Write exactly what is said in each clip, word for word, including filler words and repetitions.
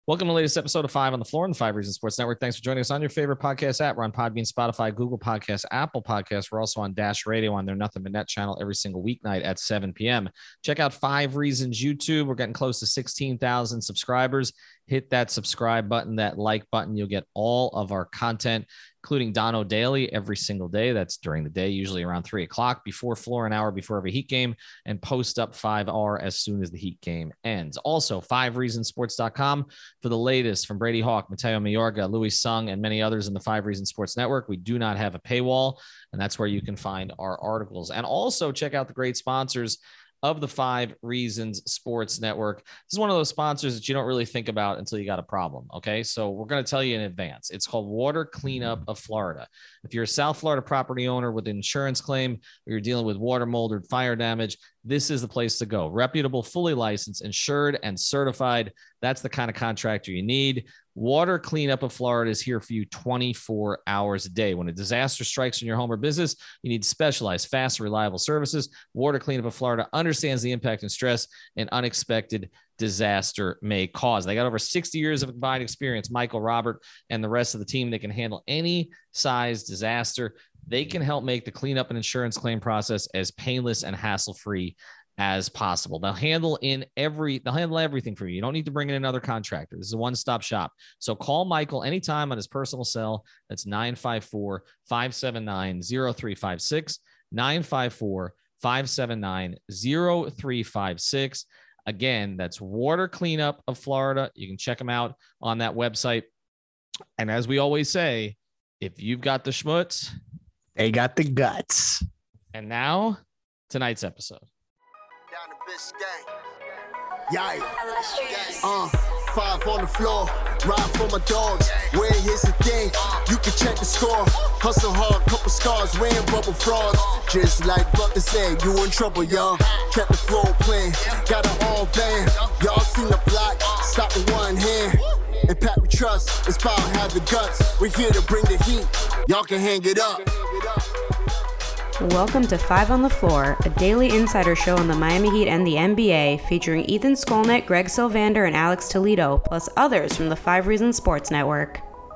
Welcome to the latest episode of Five on the Floor on the Five Reasons Sports Network. Thanks for joining us on your favorite podcast app. We're on Podbean, Spotify, Google Podcasts, Apple Podcasts. We're also on Dash Radio on their Nothing But Net channel every single weeknight at seven p.m. Check out Five Reasons YouTube. We're getting close to sixteen thousand subscribers. Hit that subscribe button, that like button. You'll get all of our content, including Dono Daily every single day. That's during the day, usually around three o'clock, before Floor, an hour before every Heat game, and post up five R as soon as the Heat game ends. Also, five reasons sports dot com for the latest from Brady Hawk, Mateo Mayorga, Louis Sung, and many others in the Five Reasons Sports Network. We do not have a paywall, and that's where you can find our articles. And also check out the great sponsors of the Five Reasons Sports Network. This is one of those sponsors that you don't really think about until you got a problem, okay? So we're going to tell you in advance. It's called Water Cleanup of Florida. If you're a South Florida property owner with an insurance claim, or you're dealing with water, mold, or fire damage, this is the place to go. Reputable, fully licensed, insured, and certified. That's the kind of contractor you need. Water Cleanup of Florida is here for you twenty-four hours a day. When a disaster strikes in your home or business, you need specialized, fast, reliable services. Water Cleanup of Florida understands the impact and stress an unexpected disaster may cause. They got over sixty years of combined experience. Michael, Robert, and the rest of the team, they can handle any size disaster. They can help make the cleanup and insurance claim process as painless and hassle-free as possible. They'll handle in every, they'll handle everything for you. You don't need to bring in another contractor. This is a one-stop shop. So call Michael anytime on his personal cell. That's nine five four, five seven nine, zero three five six, nine five four, five seven nine, zero three five six. Again, that's Water Cleanup of Florida. You can check them out on that website. And as we always say, if you've got the schmutz, they got the guts. And now, tonight's episode. Down the Biscayne. Yeah. Uh, five on the floor. Ride for my dogs. Where here's the thing. You can check the score. Hustle hard, couple scars, wearing bubble frogs. Just like Butler said, you in trouble, y'all. Kept the floor playing. Got it all band. Y'all seen the block. Stop with one hand. And Pat we trust. It's about to have the guts. We're here to bring the heat. Y'all can hang it up. Welcome to Five on the Floor, a daily insider show on the Miami Heat and the N B A, featuring Ethan Skolnick, Greg Sylvander, and Alex Toledo, plus others from the Five Reasons Sports Network.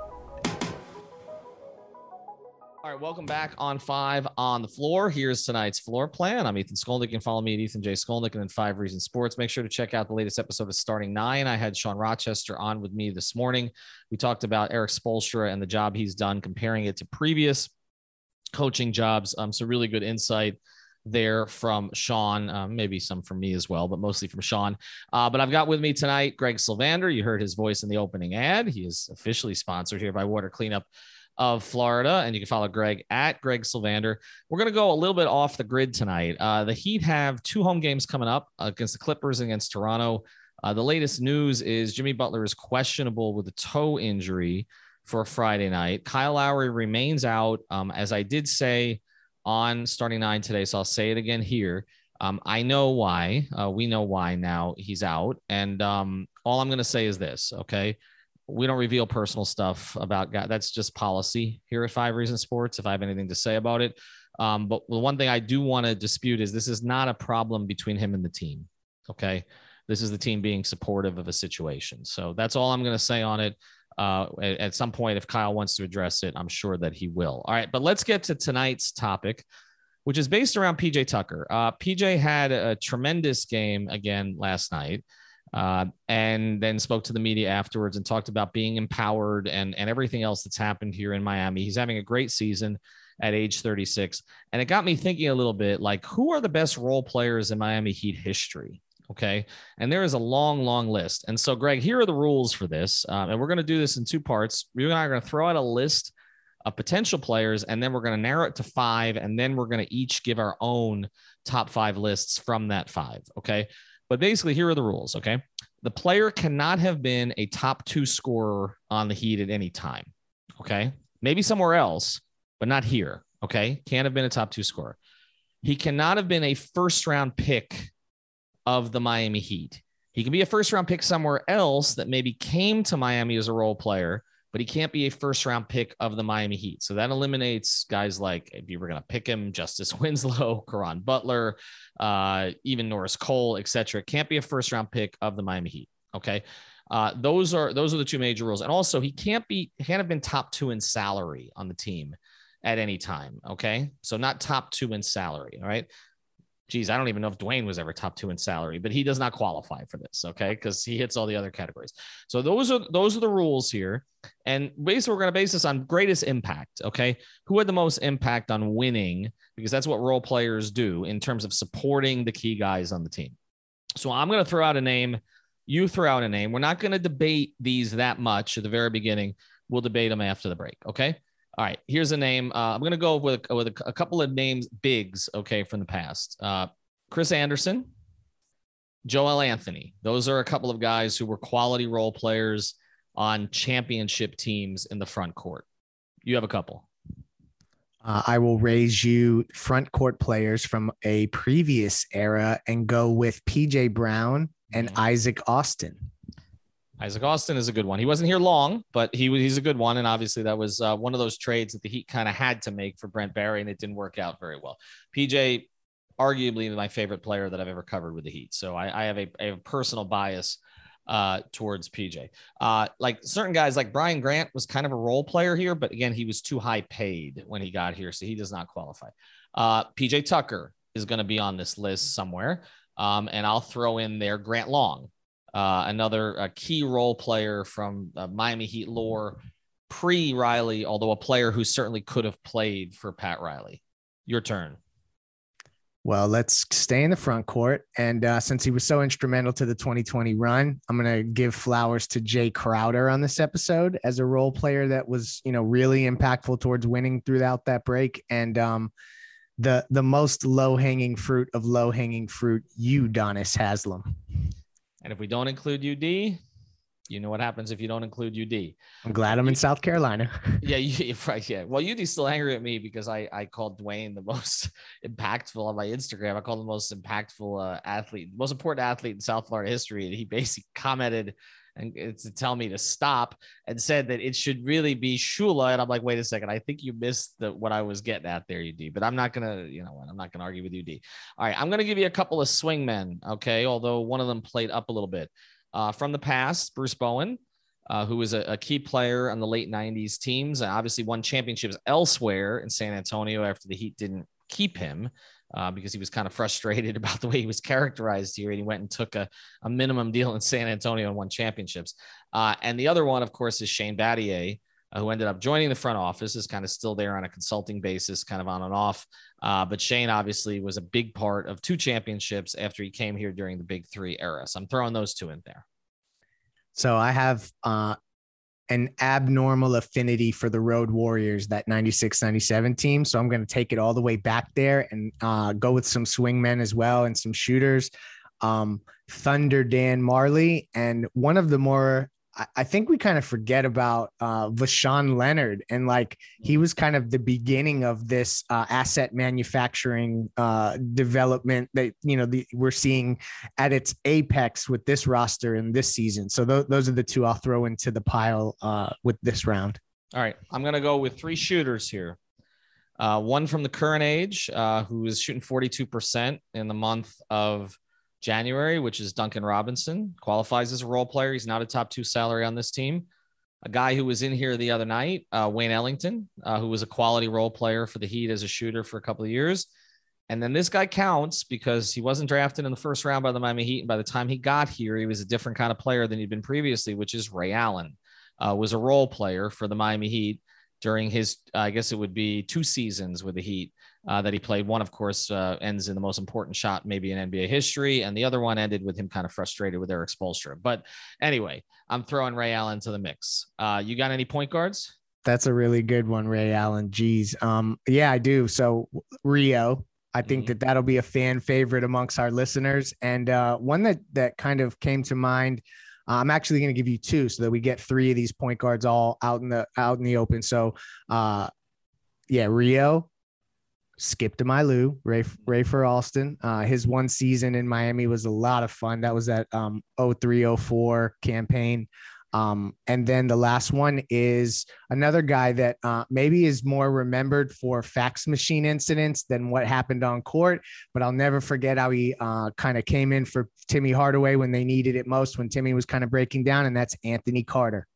All right, welcome back on Five on the Floor. Here's tonight's floor plan. I'm Ethan Skolnick. You can follow me at Ethan J. Skolnick and then Five Reasons Sports. Make sure to check out the latest episode of Starting Nine. I had Sean Rochester on with me this morning. We talked about Erik Spoelstra and the job he's done, comparing it to previous coaching jobs. Um, so really good insight there from Sean, um, maybe some from me as well, but mostly from Sean. Uh, but I've got with me tonight Greg Sylvander. You heard his voice in the opening ad. He is officially sponsored here by Water Cleanup of Florida, and you can follow Greg at Greg Sylvander. We're going to go a little bit off the grid tonight. Uh, the Heat have two home games coming up against the Clippers and against Toronto. Uh, the latest news is Jimmy Butler is questionable with a toe injury for Friday night. Kyle Lowry remains out. Um, as I did say on Starting Nine today, so I'll say it again here. Um, I know why. Uh, we know why now he's out. And um, all I'm going to say is this, okay? We don't reveal personal stuff about guys. That's just policy here at Five Reasons Sports, if I have anything to say about it. Um, but the one thing I do want to dispute is this is not a problem between him and the team, okay? This is the team being supportive of a situation. So that's all I'm going to say on it. Uh, at, at some point, if Kyle wants to address it, I'm sure that he will. All right, but let's get to tonight's topic, which is based around P J Tucker. Uh, P J had a tremendous game again last night, uh, and then spoke to the media afterwards and talked about being empowered and, and everything else that's happened here in Miami. He's having a great season at age thirty-six, and it got me thinking a little bit like, who are the best role players in Miami Heat history? Okay. And there is a long, long list. And so, Greg, here are the rules for this. Um, and we're going to do this in two parts. We're going to throw out a list of potential players, and then we're going to narrow it to five. And then we're going to each give our own top five lists from that five. Okay. But basically, here are the rules. Okay. The player cannot have been a top two scorer on the Heat at any time. Okay. Maybe somewhere else, but not here. Okay. Can't have been a top two scorer. He cannot have been a first round pick of the Miami Heat. He can be a first round pick somewhere else that maybe came to Miami as a role player, but he can't be a first round pick of the Miami Heat. So that eliminates guys like, if you were going to pick him, Justice Winslow, Caron Butler, uh, even Norris Cole, et cetera. Can't be a first round pick of the Miami Heat. Okay. Uh, those are those are the two major rules. And also, he can't be he can't have been top two in salary on the team at any time. Okay, so not top two in salary. All right. Geez, I don't even know if Dwayne was ever top two in salary, but he does not qualify for this, okay? Because he hits all the other categories. So those are those are the rules here. And basically, we're going to base this on greatest impact, okay? Who had the most impact on winning? Because that's what role players do in terms of supporting the key guys on the team. So I'm going to throw out a name. You throw out a name. We're not going to debate these that much at the very beginning. We'll debate them after the break, okay? All right, here's a name. Uh, I'm going to go with, with a, a couple of names, bigs, okay, from the past. Uh, Chris Anderson, Joel Anthony. Those are a couple of guys who were quality role players on championship teams in the front court. You have a couple. Uh, I will raise you front court players from a previous era and go with P J Brown and mm-hmm. Isaac Austin. Isaac Austin is a good one. He wasn't here long, but he he's a good one. And obviously that was uh, one of those trades that the Heat kind of had to make for Brent Barry, and it didn't work out very well. P J, arguably my favorite player that I've ever covered with the Heat. So I, I, have, a, I have a personal bias uh, towards P J. Uh, like certain guys like Brian Grant was kind of a role player here, but again, he was too high paid when he got here. So he does not qualify. Uh, P J Tucker is going to be on this list somewhere. Um, and I'll throw in there Grant Long. Uh, another uh, key role player from uh, Miami Heat lore, pre-Riley, although a player who certainly could have played for Pat Riley. Your turn. Well, let's stay in the front court. And uh, since he was so instrumental to the twenty twenty run, I'm going to give flowers to Jay Crowder on this episode as a role player that was, you know, really impactful towards winning throughout that break. And um, the, the most low-hanging fruit of low-hanging fruit, Udonis Haslem. And if we don't include U D, you know what happens if you don't include U D. I'm glad I'm in South Carolina. Yeah, you, right. Yeah. Well, U D's still angry at me because I, I called Dwayne the most impactful on my Instagram. I called him the most impactful uh, athlete, most important athlete in South Florida history. And he basically commented and to tell me to stop and said that it should really be Shula. And I'm like, wait a second. I think you missed the, what I was getting at there, U D, but I'm not going to, you know what, I'm not going to argue with U D. All right. I'm going to give you a couple of swing men. Okay. Although one of them played up a little bit uh, from the past, Bruce Bowen, uh, who was a, a key player on the late nineties teams and obviously won championships elsewhere in San Antonio after the Heat didn't keep him. Uh, because he was kind of frustrated about the way he was characterized here. And he went and took a, a minimum deal in San Antonio and won championships. Uh, and the other one, of course, is Shane Battier, uh, who ended up joining the front office, is kind of still there on a consulting basis, kind of on and off. Uh, but Shane obviously was a big part of two championships after he came here during the Big Three era. So I'm throwing those two in there. So I have uh, an abnormal affinity for the Road Warriors, that ninety-six ninety-seven team. So I'm going to take it all the way back there and uh, go with some swingmen as well and some shooters. Um, Thunder Dan Marley, and one of the more, I, I think we kind of forget about uh, Vashawn Leonard. And like, he was kind of the beginning of this uh, asset manufacturing uh, development that, you know, the, we're seeing at its apex with this roster in this season. So th- those are the two I'll throw into the pile uh, with this round. All right. I'm going to go with three shooters here. Uh, one from the current age, uh, who is shooting forty-two percent in the month of January, which is Duncan Robinson, qualifies as a role player. He's not a top two salary on this team. A guy who was in here the other night, uh, Wayne Ellington, uh, who was a quality role player for the Heat as a shooter for a couple of years. And then this guy counts because he wasn't drafted in the first round by the Miami Heat. And by the time he got here, he was a different kind of player than he'd been previously, which is Ray Allen, uh, was a role player for the Miami Heat during his, uh, I guess it would be two seasons with the Heat uh, that he played. One, of course, uh, ends in the most important shot maybe in N B A history. And the other one ended with him kind of frustrated with Eric Spoelstra. But anyway, I'm throwing Ray Allen to the mix. Uh, you got any point guards? That's a really good one, Ray Allen. Geez. Um, yeah, I do. So Rio, I think mm-hmm. that that'll be a fan favorite amongst our listeners. And uh, one that, that kind of came to mind, uh, I'm actually going to give you two so that we get three of these point guards all out in the, out in the open. So uh, yeah, Rio, Skip to my Lou, Ray, Rayford Alston. Uh, his one season in Miami was a lot of fun. That was that um, oh three oh four campaign. Um, and then the last one is another guy that uh, maybe is more remembered for fax machine incidents than what happened on court, but I'll never forget how he uh, kind of came in for Timmy Hardaway when they needed it most, when Timmy was kind of breaking down, and that's Anthony Carter.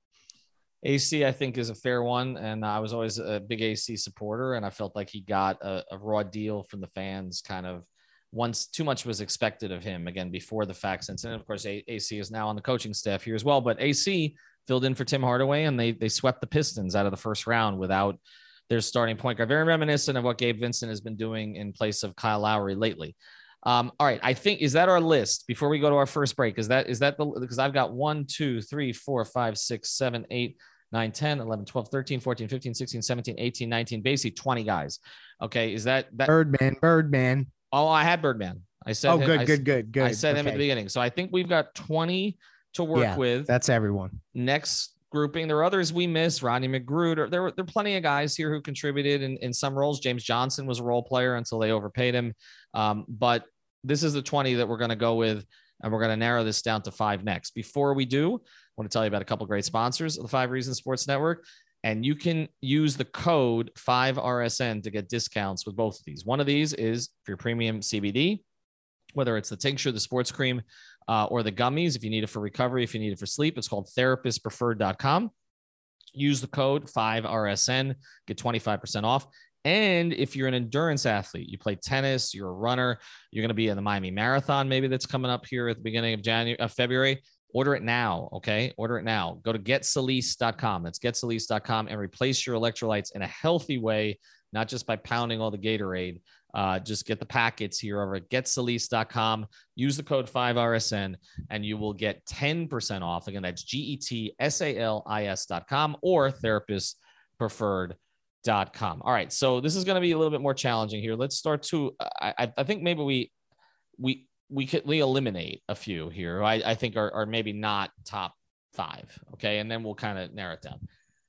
A C, I think, is a fair one, and I was always a big A C supporter, and I felt like he got a, a raw deal from the fans kind of once too much was expected of him, again, before the fax incident. Of course, A- AC is now on the coaching staff here as well, but A C filled in for Tim Hardaway, and they they swept the Pistons out of the first round without their starting point guard. Very reminiscent of what Gabe Vincent has been doing in place of Kyle Lowry lately. Um, all right, I think, is that our list before we go to our first break? Is that is that the, because I've got one, two, three, four, five, six, seven, eight, nine, ten, eleven, twelve, thirteen, fourteen, fifteen, sixteen, seventeen, eighteen, nineteen, basically twenty guys. Okay, is that that Birdman, Birdman. Oh, I had Birdman. I said, oh, him, good, I, good, good, good. I said okay. him at the beginning. So I think we've got twenty to work yeah, with. That's everyone. Next grouping. There are others we missed. Rodney McGruder. There were, there were plenty of guys here who contributed in, in some roles. James Johnson was a role player until they overpaid him. Um, but this is the twenty that we're going to go with, and we're going to narrow this down to five next. Before we do, I want to tell you about a couple of great sponsors of the Five Reasons Sports Network. And you can use the code five R S N to get discounts with both of these. One of these is for your premium C B D, whether it's the tincture, the sports cream, uh, or the gummies. If you need it for recovery, if you need it for sleep, it's called therapist preferred dot com. Use the code five R S N, get twenty-five percent off. And if you're an endurance athlete, you play tennis, you're a runner, you're going to be in the Miami Marathon, maybe that's coming up here at the beginning of January, uh, February. Order it now, okay? Order it now. Go to get salise dot com. That's get salise dot com and replace your electrolytes in a healthy way, not just by pounding all the Gatorade. Uh, just get the packets here over at get salise dot com. Use the code five R S N and you will get ten percent off. Again, that's G E T S A L I S dot com or therapist preferred dot com. All right, so this is going to be a little bit more challenging here. Let's start to, I, I think maybe we, we, we could we eliminate a few here. I, I think are, are maybe not top five. Okay. And then we'll kind of narrow it down.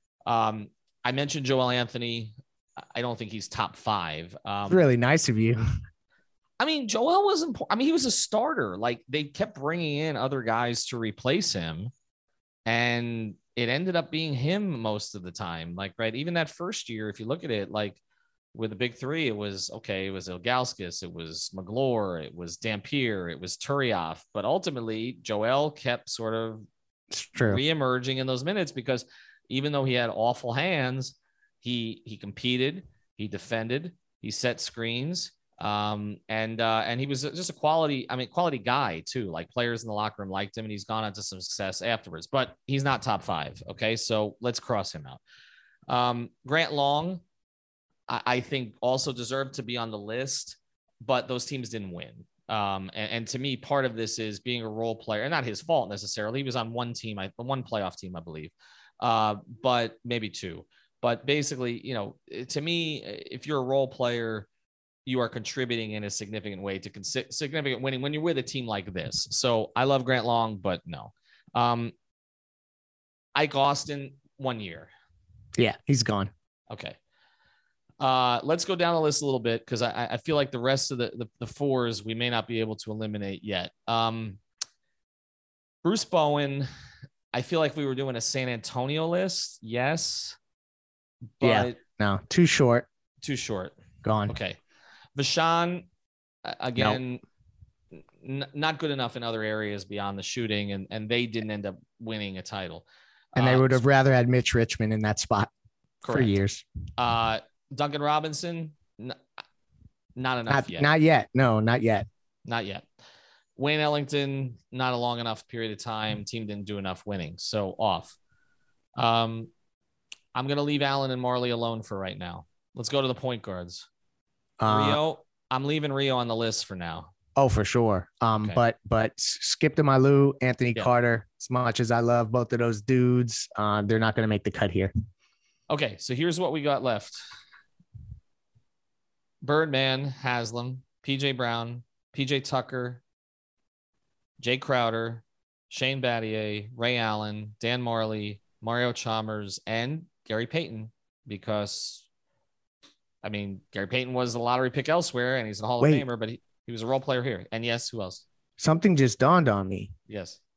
Um, I mentioned Joel Anthony. I don't think he's top five. Um, really nice of you. I mean, Joel was important. I mean, he was a starter. Like they kept bringing in other guys to replace him, and it ended up being him most of the time. Like, right. Even that first year, if you look at it, like, with the big three, it was okay. It was Ilgauskas, it was Magloire, it was Dampier, it was Turioff. But ultimately, Joel kept sort of reemerging in those minutes because even though he had awful hands, he he competed, he defended, he set screens, um, and uh, and he was just a quality. I mean, quality guy too. Like players in the locker room liked him, and he's gone on to some success afterwards. But he's not top five. Okay, so let's cross him out. Um, Grant Long, I think also deserved to be on the list, but those teams didn't win. Um, and, and to me, part of this is being a role player, and not his fault necessarily. He was on one team, I, one playoff team, I believe, uh, but maybe two. But basically, you know, to me, if you're a role player, you are contributing in a significant way to consi- significant winning when you're with a team like this. So I love Grant Long, but no. Um, Ike Austin, one year. Yeah, he's gone. Okay. Uh, let's go down the list a little bit because I, I feel like the rest of the, the, the fours we may not be able to eliminate yet. Um, Bruce Bowen, I feel like we were doing a San Antonio list. Yes. But yeah. No, too short. Too short. Gone. Okay. Vashon, again, nope. n- not good enough in other areas beyond the shooting, and, and they didn't end up winning a title. And they uh, would have rather had Mitch Richmond in that spot correct. for years. Uh, Duncan Robinson, n- not enough not, yet. Not yet. No, not yet. Not yet. Wayne Ellington, not a long enough period of time. Team didn't do enough winning. So off. Um, I'm going to leave Allen and Marley alone for right now. Let's go to the point guards. Uh, Rio, I'm leaving Rio on the list for now. Oh, for sure. Um, okay. But but Skip to Malou, Anthony yeah. Carter, as much as I love both of those dudes, uh, they're not going to make the cut here. Okay, so here's what we got left. Birdman, Haslam, P J Brown, P J Tucker, Jay Crowder, Shane Battier, Ray Allen, Dan Marley, Mario Chalmers, and Gary Payton, because, I mean, Gary Payton was a lottery pick elsewhere, and he's a Hall Wait. of Famer, but he, he was a role player here. And yes, who else? Something just dawned on me. Yes.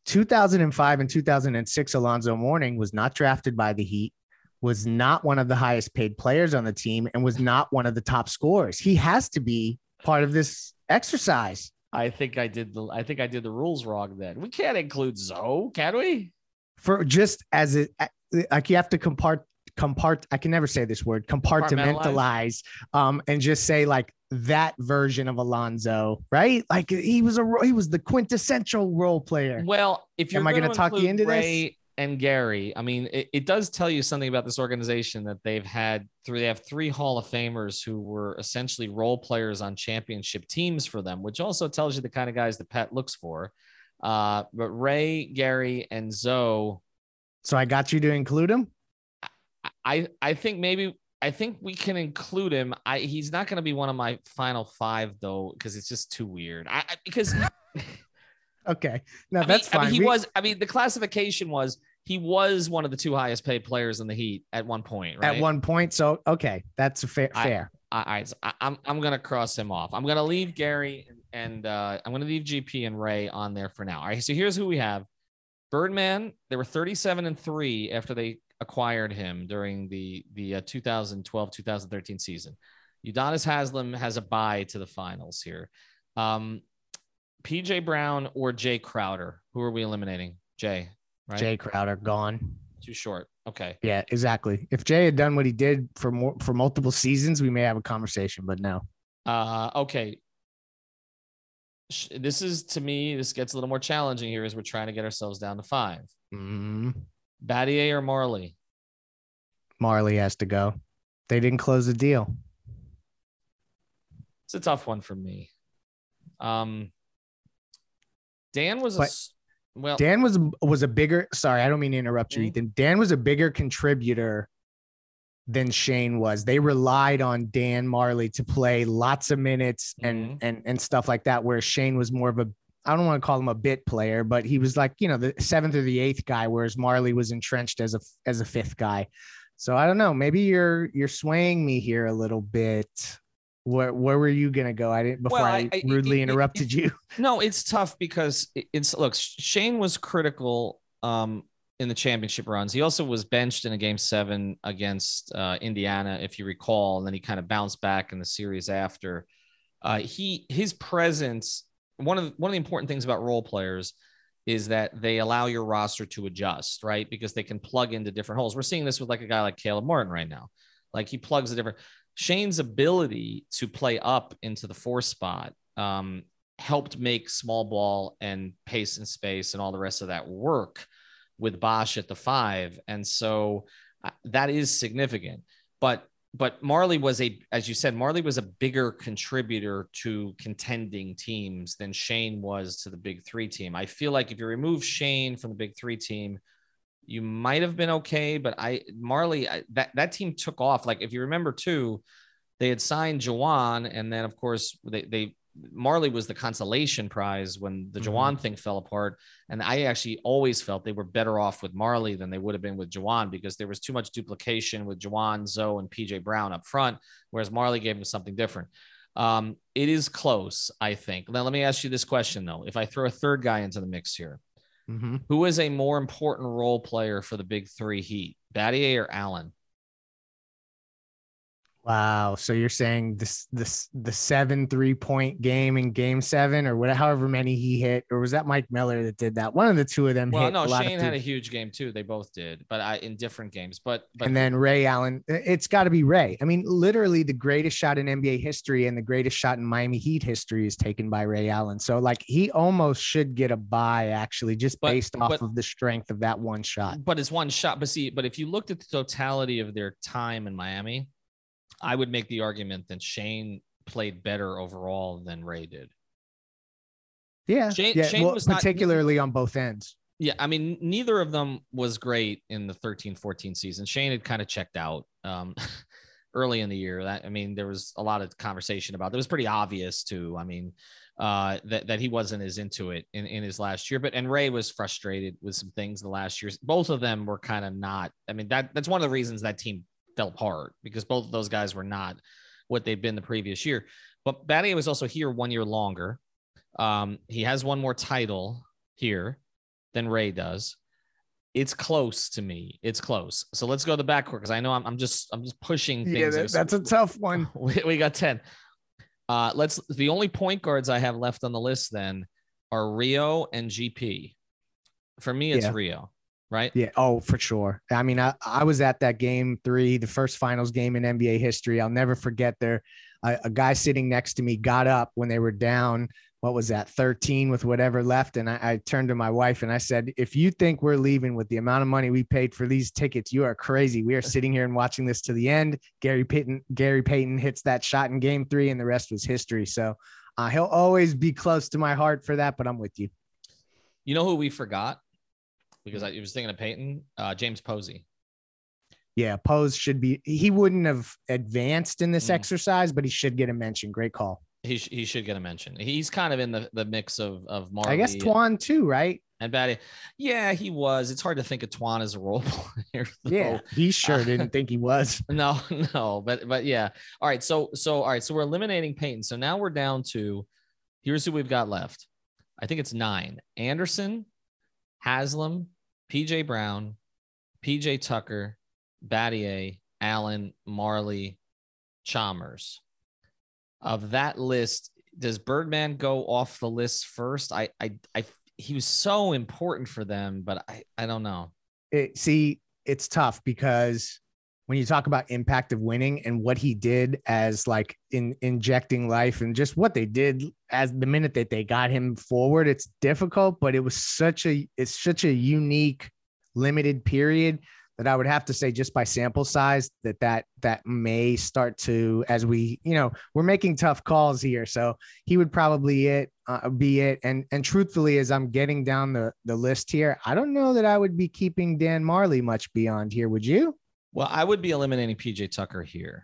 two thousand five and two thousand six, Alonzo Mourning was not drafted by the Heat, was not one of the highest paid players on the team, and was not one of the top scorers. He has to be part of this exercise. I think I did the I think I did the rules wrong then. We can't include Zoe, can we? For just as it, like you have to compart compart. I can never say this word. Compartmentalize, um, and just say like that version of Alonzo, right? Like he was a he was the quintessential role player. Well, if you're am I going to talk you into Ray this? And Gary, I mean, it, it does tell you something about this organization that they've had three. They have three Hall of Famers who were essentially role players on championship teams for them, which also tells you the kind of guys that Pat looks for. Uh, but Ray, Gary, and Zoe. So I got you to include him. I I think maybe I think we can include him. I he's not going to be one of my final five though, because it's just too weird. I, I because. Okay, no, I that's mean, fine. I mean, he we- was. I mean, the classification was he was one of the two highest paid players in the Heat at one point. Right? At one point, so okay, that's a fair. I, fair. I, I, I, I'm I'm gonna cross him off. I'm gonna leave Gary and, and uh, I'm gonna leave G P and Ray on there for now. All right. So here's who we have: Birdman. They were thirty-seven and three after they acquired him during the the uh, twenty twelve twenty thirteen season. Udonis Haslem has a bye to the finals here. Um, P J Brown or Jay Crowder? Who are we eliminating? Jay, right? Jay Crowder gone. Too short. Okay. Yeah, exactly. If Jay had done what he did for more for multiple seasons, we may have a conversation, but no. Uh, okay. This is, to me, this gets a little more challenging here as we're trying to get ourselves down to five. Mm-hmm. Battier or Marley? Marley has to go. They didn't close the deal. It's a tough one for me. Um, Dan was a But well. Dan was was a bigger. Sorry, I don't mean to interrupt you, Mhm. Ethan. Dan was a bigger contributor than Shane was. They relied on Dan Marley to play lots of minutes and Mhm. and and stuff like that. Whereas Shane was more of a, I don't want to call him a bit player, but he was like, you know, the seventh or the eighth guy, whereas Marley was entrenched as a as a fifth guy. So I don't know. Maybe you're you're swaying me here a little bit. Where where were you gonna go? I didn't before Well, I, I- I- rudely it- it- interrupted you. No, it's tough because it- it's look. Shane was critical um, in the championship runs. He also was benched in a game seven against uh, Indiana, if you recall, and then he kind of bounced back in the series after. Uh, he his presence. One of the, one of the important things about role players is that they allow your roster to adjust, right? Because they can plug into different holes. We're seeing this with like a guy like Caleb Martin right now. Like he plugs a different. Shane's ability to play up into the four spot um, helped make small ball and pace and space and all the rest of that work with Bosch at the five. And so uh, that is significant. But but Marley was a, as you said, Marley was a bigger contributor to contending teams than Shane was to the big three team. I feel like if you remove Shane from the big three team, you might have been okay, but I Marley I, that that team took off. Like if you remember too, they had signed Jawan, and then of course they they Marley was the consolation prize when the Mhm. Jawan thing fell apart. And I actually always felt they were better off with Marley than they would have been with Jawan because there was too much duplication with Jawan, Zoe, and P J Brown up front, whereas Marley gave them something different. Um, it is close, I think. Now let me ask you this question though: if I throw a third guy into the mix here. Mm-hmm. Who is a more important role player for the big three Heat, Battier or Allen? Wow. So you're saying this, this, the seven three point game in game seven or whatever, however many he hit, or was that Mike Miller that did that? One of the two of them. Well, hit no, a lot Shane of had a th- huge game too. They both did, but I in different games. But, but and then Ray Allen. It's got to be Ray. I mean, literally the greatest shot in N B A history and the greatest shot in Miami Heat history is taken by Ray Allen. So like he almost should get a bye actually, just But- based off but- of the strength of that one shot. but it's one shot. But see, but if you looked at the totality of their time in Miami, I would make the argument that Shane played better overall than Ray did. Yeah. Shane- yeah. Shane well, was not- particularly on both ends. Yeah, I mean, neither of them was great in the thirteen fourteen season. Shane had kind of checked out um, early in the year. That I mean, there was a lot of conversation about. It was pretty obvious too. I mean, uh, that that he wasn't as into it in, in his last year. But and Ray was frustrated with some things the last years. Both of them were kind of not. I mean, that that's one of the reasons that team fell apart because both of those guys were not what they'd been the previous year. But Battier was also here one year longer. Um, he has one more title here. than Ray does. It's close to me. It's close. So let's go to the backcourt because I know I'm, I'm just I'm just pushing things. Yeah, that, that's a tough one. We, we got ten. Uh, let's. The only point guards I have left on the list then are Rio and G P. For me, it's yeah. Rio, right? Yeah. Oh, for sure. I mean, I, I was at that game three, the first finals game in N B A history. I'll never forget there. A, a guy sitting next to me got up when they were down. What was that? thirteen with whatever left. And I, I turned to my wife and I said, if you think we're leaving with the amount of money we paid for these tickets, you are crazy. We are sitting here and watching this to the end. Gary Payton, Gary Payton hits that shot in game three and the rest was history. So uh, he'll always be close to my heart for that, but I'm with you. You know who we forgot? Because I was thinking of Payton, uh, James Posey. Yeah, Pose should be, he wouldn't have advanced in this Mm. exercise, but he should get a mention. Great call. He, sh- he should get a mention. He's kind of in the, the mix of, of Marley. I guess Twan too, right? And Batty. Yeah, he was. It's hard to think of Twan as a role player. Though. Yeah, he sure didn't think he was. No, no, but but yeah. All right. So so all right. So we're eliminating Payton. So now we're down to, here's who we've got left. I think it's nine. Anderson, Haslam, P J Brown, P J Tucker, Battier, Allen, Marley, Chalmers. Of that list, does Birdman go off the list first? I, I, I, he was so important for them, but I, I don't know. It, see, it's tough because when you talk about impact of winning and what he did as like in injecting life and just what they did as the minute that they got him forward, it's difficult, but it was such a, it's such a unique, limited period that I would have to say just by sample size that that that may start to, as we, you know, we're making tough calls here. So he would probably it uh, be it. And and truthfully, as I'm getting down the the list here, I don't know that I would be keeping Dan Marley much beyond here. Would you? Well, I would be eliminating P J Tucker here.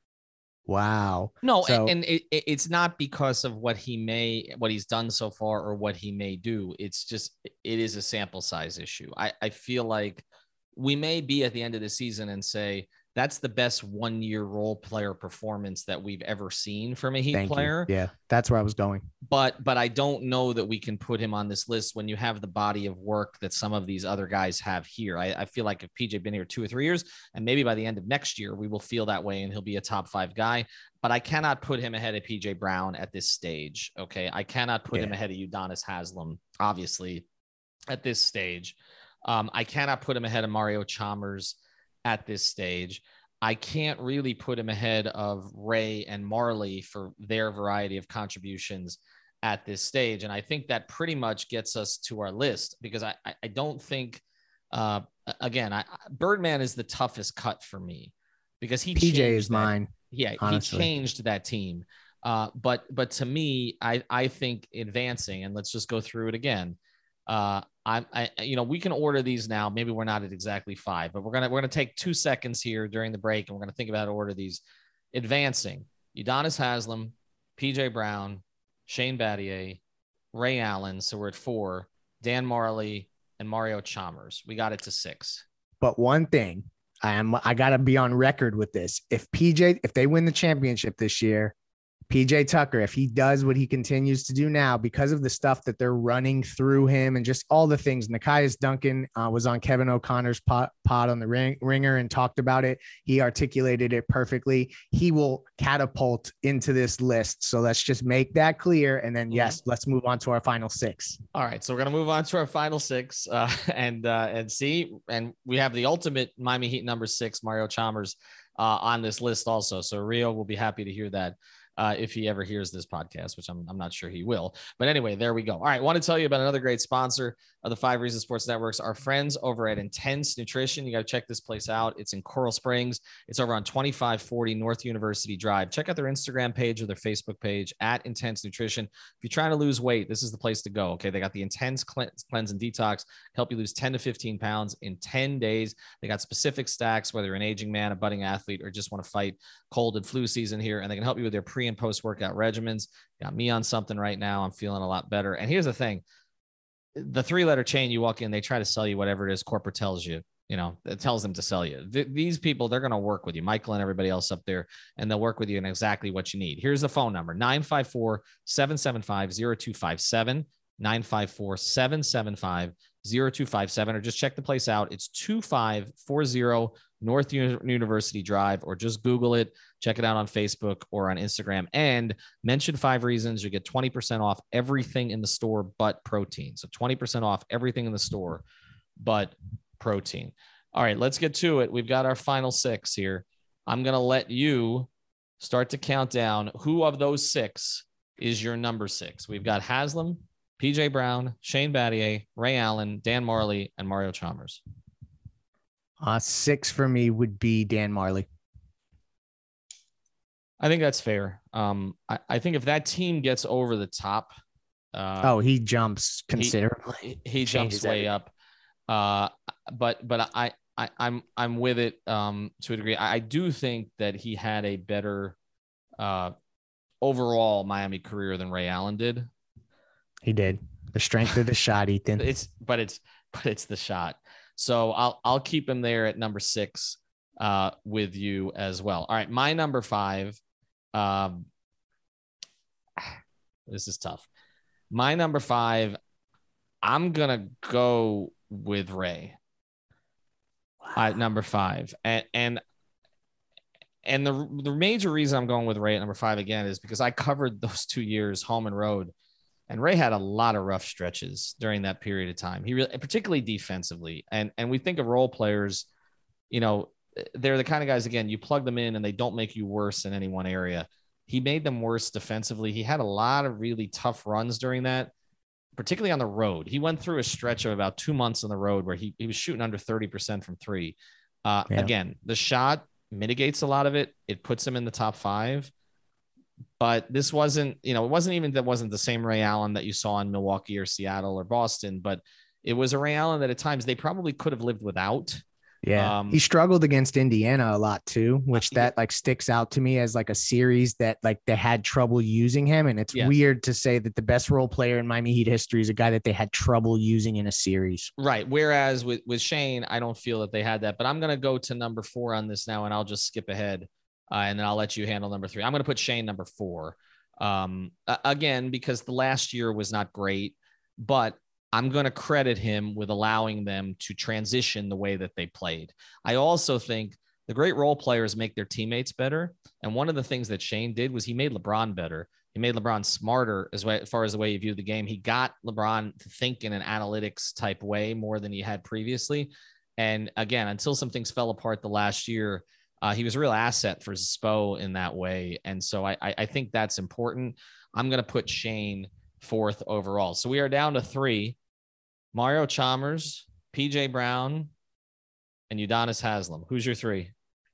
Wow. No, so, and, and it, it's not because of what he may, what he's done so far or what he may do. It's just, it is a sample size issue. I, I feel like we may be at the end of the season and say, that's the best one year role player performance that we've ever seen from a Heat thank player. you. Yeah, that's where I was going. But, but I don't know that we can put him on this list when you have the body of work that some of these other guys have here. I, I feel like if P J been here two or three years, and maybe by the end of next year, we will feel that way and he'll be a top five guy, but I cannot put him ahead of P J Brown at this stage. Okay. I cannot put yeah. him ahead of Udonis Haslam, obviously at this stage. Um, I cannot put him ahead of Mario Chalmers at this stage. I can't really put him ahead of Ray and Marley for their variety of contributions at this stage. And I think that pretty much gets us to our list because I, I, I don't think, uh, again, I, Birdman is the toughest cut for me because he P J is that, mine. Yeah, honestly. He changed that team. Uh, but but to me, I, I think advancing, and let's just go through it again. Uh, I, I, you know, we can order these now. Maybe we're not at exactly five, but we're gonna we're gonna take two seconds here during the break, and we're gonna think about how to order these. Advancing: Udonis Haslam, P J Brown, Shane Battier, Ray Allen. So we're at four. Dan Marley and Mario Chalmers. We got it to six. But one thing, I am I gotta be on record with this. If P J, if they win the championship this year, P J Tucker, if he does what he continues to do now because of the stuff that they're running through him and just all the things, Nekias Duncan uh, was on Kevin O'Connor's pod, pod on the ring, ringer and talked about it. He articulated it perfectly. He will catapult into this list. So let's just make that clear. And then, yes, let's move on to our final six. All right. So we're going to move on to our final six uh, and, uh, and see, and we have the ultimate Miami Heat number six, Mario Chalmers uh, on this list also. So Rio will be happy to hear that. Uh, if he ever hears this podcast, which I'm, I'm not sure he will. But anyway, there we go. All right. I want to tell you about another great sponsor of the Five Reasons Sports Networks, our friends over at Intense Nutrition. You got to check this place out. It's in Coral Springs. It's over on twenty-five forty North University Drive. Check out their Instagram page or their Facebook page at Intense Nutrition. If you're trying to lose weight, this is the place to go. Okay. They got the Intense Cleanse, Cleanse and Detox, help you lose ten to fifteen pounds in ten days. They got specific stacks, whether you're an aging man, a budding athlete, or just want to fight cold and flu season here. And they can help you with their pre and post workout regimens. Got me on something right now. I'm feeling a lot better. And here's the thing, the three letter chain, you walk in, they try to sell you whatever it is corporate tells you, you know, it tells them to sell you. Th- these people, they're going to work with you, Michael and everybody else up there, and they'll work with you in exactly what you need. Here's the phone number, nine five four, seven seven five, zero two five seven, nine five four, seven seven five, zero two five seven, or just check the place out. It's two five four zero North University Drive, or just Google it. Check it out on Facebook or on Instagram, and mention Five Reasons. You get twenty percent off everything in the store but protein. So twenty percent off everything in the store but protein. All right, let's get to it. We've got our final six here. I'm going to let you start to count down who of those six is your number six. We've got Haslem, P J Brown, Shane Battier, Ray Allen, Dan Marley, and Mario Chalmers. Uh, six for me would be Dan Marley. I think that's fair. Um, I, I think if that team gets over the top, uh, oh, he jumps considerably. He, he jumps way everything. up. Uh, but but I, I I'm I'm with it um, to a degree. I, I do think that he had a better uh, overall Miami career than Ray Allen did. He did. The strength of the shot, Ethan. It's but it's but it's the shot. So I'll I'll keep him there at number six uh, with you as well. All right, my number five. Um, this is tough. My number five. I'm gonna go with Ray. Wow. At number five, and and and the the major reason I'm going with Ray at number five again is because I covered those two years home and road. And Ray had a lot of rough stretches during that period of time. He really, particularly defensively. And, and we think of role players, you know, they're the kind of guys, again, you plug them in and they don't make you worse in any one area. He made them worse defensively. He had a lot of really tough runs during that, particularly on the road. He went through a stretch of about two months on the road where he, he was shooting under thirty percent from three. Uh, yeah. Again, the shot mitigates a lot of it. It puts him in the top five. But this wasn't, you know, it wasn't even that wasn't the same Ray Allen that you saw in Milwaukee or Seattle or Boston, but it was a Ray Allen that at times they probably could have lived without. Yeah. Um, he struggled against Indiana a lot too, which that yeah. like sticks out to me as like a series that like they had trouble using him. And it's yes. weird to say that the best role player in Miami Heat history is a guy that they had trouble using in a series. Right. Whereas with, with Shane, I don't feel that they had that, but I'm going to go to number four on this now, and I'll just skip ahead. Uh, and then I'll let you handle number three. I'm going to put Shane number four. Um, again, because the last year was not great, but I'm going to credit him with allowing them to transition the way that they played. I also think the great role players make their teammates better. And one of the things that Shane did was he made LeBron better. He made LeBron smarter as, way, as far as the way he viewed the game. He got LeBron to think in an analytics type way more than he had previously. And again, until some things fell apart the last year, Uh, he was a real asset for Spo in that way. And so I, I think that's important. I'm going to put Shane fourth overall. So we are down to three: Mario Chalmers, P J Brown, and Udonis Haslem. Who's your three?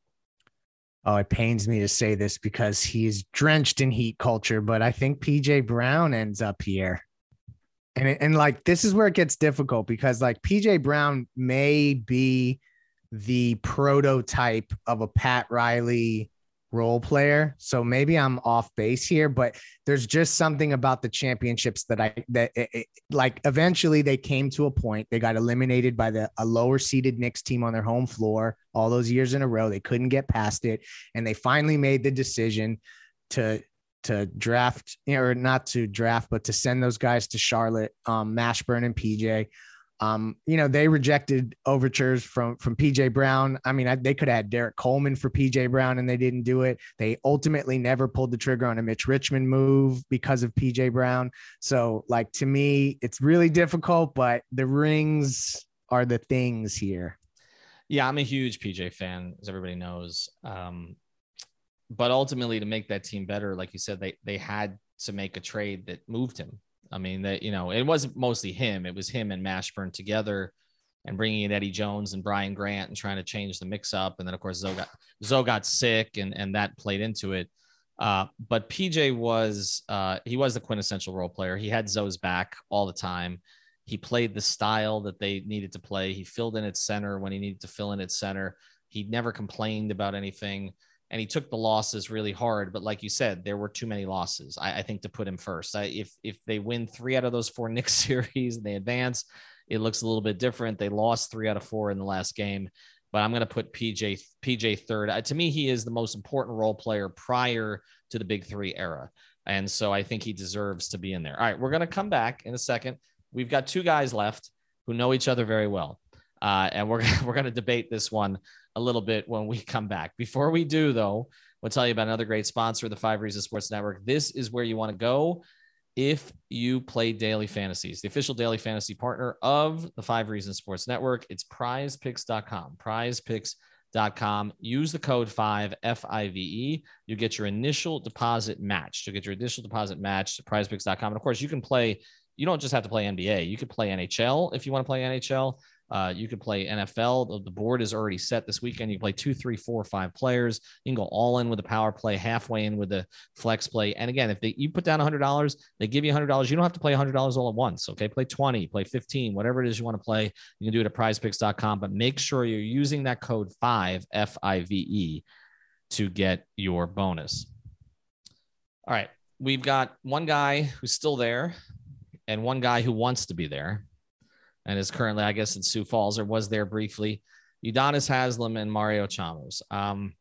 Oh, it pains me to say this because he's drenched in Heat culture, but I think P J Brown ends up here. And, and like, this is where it gets difficult because like P J Brown may be the prototype of a Pat Riley role player. So maybe I'm off base here, but there's just something about the championships that I, that it, it, like eventually they came to a point, they got eliminated by the a lower seeded Knicks team on their home floor all those years in a row. They couldn't get past it. And they finally made the decision to, to draft, you know, or not to draft, but to send those guys to Charlotte, um, Mashburn and P J. Um, you know, they rejected overtures from, from P J Brown. I mean, I, they could have had Derek Coleman for P J Brown and they didn't do it. They ultimately never pulled the trigger on a Mitch Richmond move because of P J Brown. So like, to me, it's really difficult, but the rings are the things here. Yeah. I'm a huge P J fan, as everybody knows. Um, but ultimately to make that team better, like you said, they, they had to make a trade that moved him. I mean, that, you know, it wasn't mostly him. It was him and Mashburn together and bringing in Eddie Jones and Brian Grant and trying to change the mix up. And then, of course, Zoe got, Zoe got sick and, and that played into it. Uh, but P J was uh, he was the quintessential role player. He had Zoe's back all the time. He played the style that they needed to play. He filled in at center when he needed to fill in at center. He never complained about anything. And he took the losses really hard. But like you said, there were too many losses, I, I think, to put him first. I, if if they win three out of those four Knicks series and they advance, it looks a little bit different. They lost three out of four in the last game. But I'm going to put P J P J third. Uh, to me, he is the most important role player prior to the Big Three era. And so I think he deserves to be in there. All right, we're going to come back in a second. We've got two guys left. who know each other very well. Uh, and we're, we're going to debate this one a little bit when we come back. Before we do, though, we'll tell you about another great sponsor of the Five Reasons Sports Network. This is where you want to go if you play daily fantasies, the official daily fantasy partner of the Five Reasons Sports Network. It's prize picks dot com, prize picks dot com. Use the code five F I V E. You get your initial deposit matched. You get your initial deposit matched at prize picks dot com. And of course, you can play, you don't just have to play N B A. You could play N H L if you want to play N H L. Uh, you could play N F L. The, the board is already set this weekend. You can play two, three, four, five players. You can go all in with the power play, halfway in with the flex play. And again, if they, you put down one hundred dollars, they give you one hundred dollars. You don't have to play one hundred dollars all at once. Okay, play twenty, play fifteen, whatever it is you want to play. You can do it at prize picks dot com, but make sure you're using that code five F I V E to get your bonus. All right, we've got one guy who's still there and one guy who wants to be there and is currently, I guess, in Sioux Falls, or was there briefly. Udonis Haslem and Mario Chalmers. Um,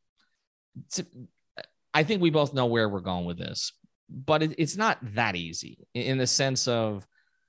I think we both know where we're going with this, but it, it's not that easy in the sense of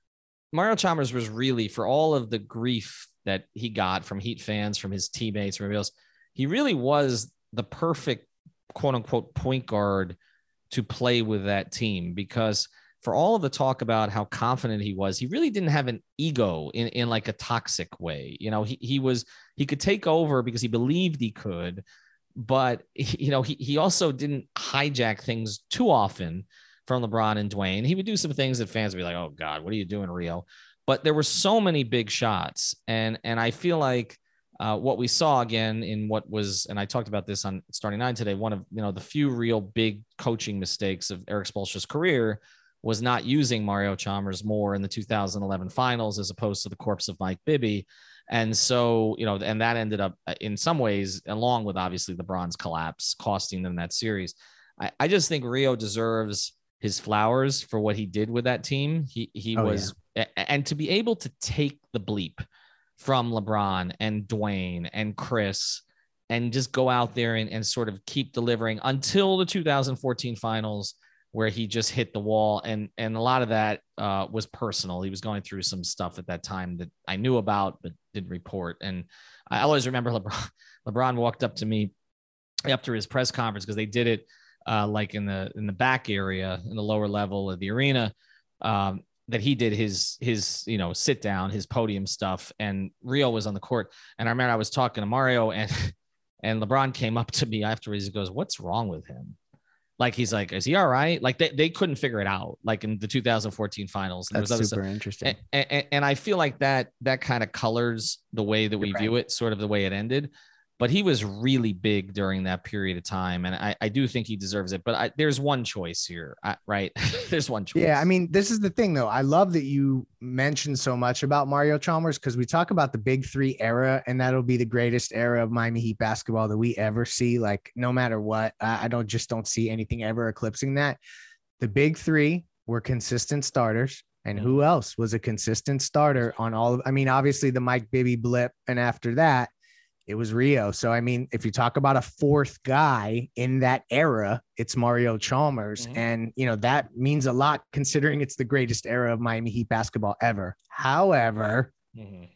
Mario Chalmers was really, for all of the grief that he got from Heat fans, from his teammates, from everybody else, he really was the perfect quote unquote point guard to play with that team, because for all of the talk about how confident he was, he really didn't have an ego in, in like a toxic way. You know, he, he was, he could take over because he believed he could, but you know, he, he also didn't hijack things too often from LeBron and Dwayne. He would do some things that fans would be like, oh God, what are you doing, Rio? But there were so many big shots. And, and I feel like uh, what we saw again in what was, and I talked about this on Starting Nine today, one of, you know, the few real big coaching mistakes of Erik Spoelstra's career was not using Mario Chalmers more in the two thousand eleven finals as opposed to the corpse of Mike Bibby. And so, you know, and that ended up in some ways, along with obviously LeBron's collapse, costing them that series. I, I just think Rio deserves his flowers for what he did with that team. He, he oh, was, yeah. And to be able to take the bleep from LeBron and Dwayne and Chris and just go out there and, and sort of keep delivering until the two thousand fourteen finals, where he just hit the wall. And, and a lot of that uh, was personal. He was going through some stuff at that time that I knew about, but didn't report. And I always remember LeBron, LeBron walked up to me after his press conference, because they did it uh, like in the, in the back area, in the lower level of the arena, um, that he did his, his, you know, sit down, his podium stuff. And Rio was on the court. And I remember I was talking to Mario, and, and LeBron came up to me afterwards. He goes, "What's wrong with him?" Like, he's like, "Is he all right?" Like they, they couldn't figure it out, like in the two thousand fourteen finals. That's super stuff. Interesting. And, and, and I feel like that, that kind of colors the way that we You're view right. it, sort of the way it ended. But he was really big during that period of time. And I, I do think he deserves it. But I, there's one choice here, I, right? There's one choice. Yeah, I mean, this is the thing, though. I love that you mentioned so much about Mario Chalmers, because we talk about the big three era, and that'll be the greatest era of Miami Heat basketball that we ever see. Like, no matter what, I, I don't just don't see anything ever eclipsing that. The big three were consistent starters. And who else was a consistent starter on all of, I mean, obviously the Mike Bibby blip. And after that, it was Rio. So, I mean, if you talk about a fourth guy in that era, it's Mario Chalmers. Mm-hmm. And, you know, that means a lot considering it's the greatest era of Miami Heat basketball ever. However, mm-hmm.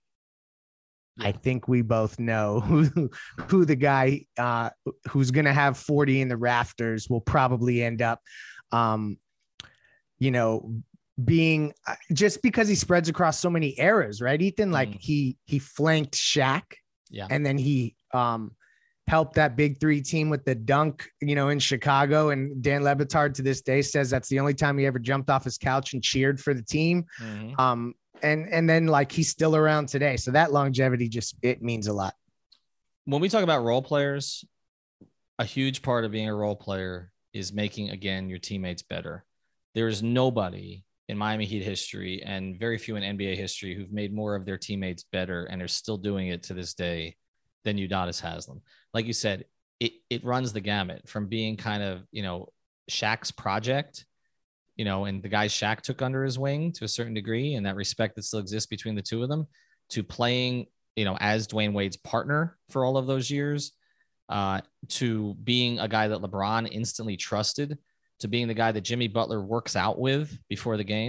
yeah. I think we both know who, who the guy uh, who's going to have forty in the rafters will probably end up, um, you know, being just because he spreads across so many eras, right, Ethan? Like mm-hmm. he, he flanked Shaq. Yeah. And then he um, helped that big three team with the dunk, you know, in Chicago. And Dan Le Batard to this day says that's the only time he ever jumped off his couch and cheered for the team. Mm-hmm. Um, and, and then like, he's still around today. So that longevity just, it means a lot. When we talk about role players, a huge part of being a role player is making, again, your teammates better. There is nobody in Miami Heat history, and very few in N B A history, who've made more of their teammates better and are still doing it to this day than Udonis Haslem. Like you said, it it runs the gamut from being kind of, you know, Shaq's project, you know, and the guys Shaq took under his wing to a certain degree, and that respect that still exists between the two of them, to playing, you know, as Dwayne Wade's partner for all of those years, uh, to being a guy that LeBron instantly trusted, to being the guy that Jimmy Butler works out with before the game.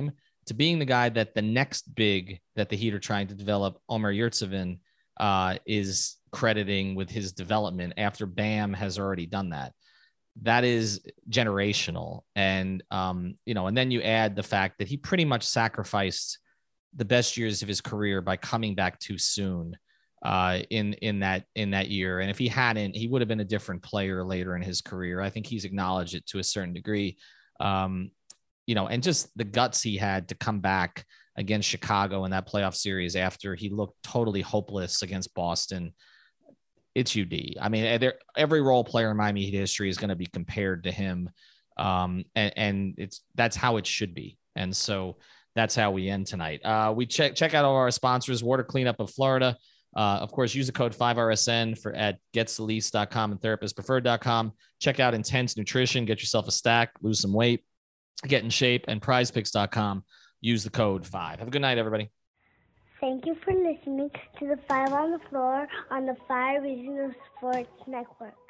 to being the guy that the next big that the Heat are trying to develop, Omer Yurtseven, uh, is crediting with his development after Bam has already done that. That is generational. And, um, you know, and then you add the fact that he pretty much sacrificed the best years of his career by coming back too soon uh, in, in that, in that year. And if he hadn't, he would have been a different player later in his career. I think he's acknowledged it to a certain degree. Um, you know, and just the guts he had to come back against Chicago in that playoff series after he looked totally hopeless against Boston. It's U D. I mean, every role player in Miami Heat history is going to be compared to him. Um, and, and it's, that's how it should be. And so that's how we end tonight. Uh, we check, check out all our sponsors, Water Cleanup of Florida. Uh, of course, use the code five R S N for at gets the lease dot com and therapist preferred dot com. Check out Intense Nutrition, get yourself a stack, lose some weight, get in shape, and prize picks dot com. Use the code five. Have a good night, everybody. Thank you for listening to the Five on the Floor on the Five Regional Sports Network.